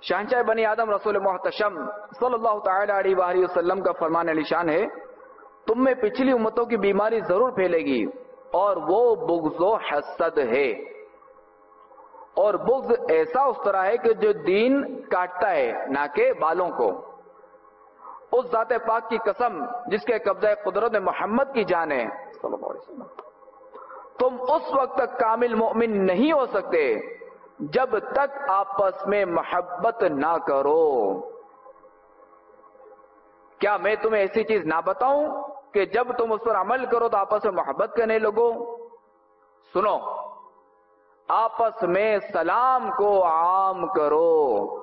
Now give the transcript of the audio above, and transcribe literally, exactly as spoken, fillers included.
शहंशाह बनी आदम रसूल मोहतशम सल्लल्लाहु तआला अलैहि वसल्लम का फरमान अलीशान है, तुम में पिछली उम्मतों की बीमारी जरूर फैलेगी और वो बुग़्ज़ो हसद है। और बुग़्ज़ ऐसा उस तरह है कि जो दीन काटता है ना के बालों को। उस ज़ाते पाक की कसम जिसके कब्ज़े कुदरत में मोहम्मद की जान है, तुम उस वक्त तक कामिल मोमिन नहीं हो सकते जब तक आपस में मोहब्बत ना करो। क्या मैं तुम्हें ऐसी चीज ना बताऊं कि जब तुम उस पर अमल करो तो आपस में मोहब्बत करने लगो? सुनो, आपस में सलाम को आम करो।